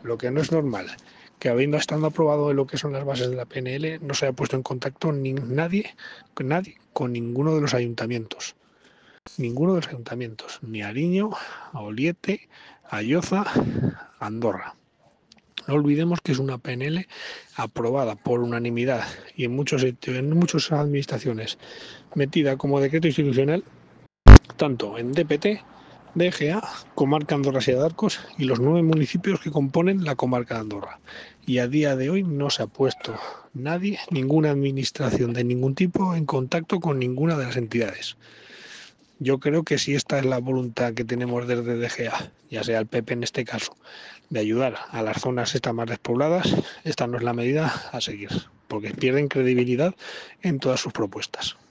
Lo que no es normal, que habiendo estado aprobado en lo que son las bases de la PNL, no se haya puesto en contacto nadie con ninguno de los ayuntamientos. Ninguno de los ayuntamientos, ni Ariño, Oliete, Ayoza, Andorra. No olvidemos que es una PNL aprobada por unanimidad y en muchas administraciones metida como decreto institucional, tanto en DPT, DGA, Comarca Andorra Sierra de Arcos y los 9 municipios que componen la Comarca de Andorra. Y a día de hoy no se ha puesto nadie, ninguna administración de ningún tipo, en contacto con ninguna de las entidades. Yo creo que si esta es la voluntad que tenemos desde DGA, ya sea el PP en este caso, de ayudar a las zonas estas más despobladas, esta no es la medida a seguir, porque pierden credibilidad en todas sus propuestas.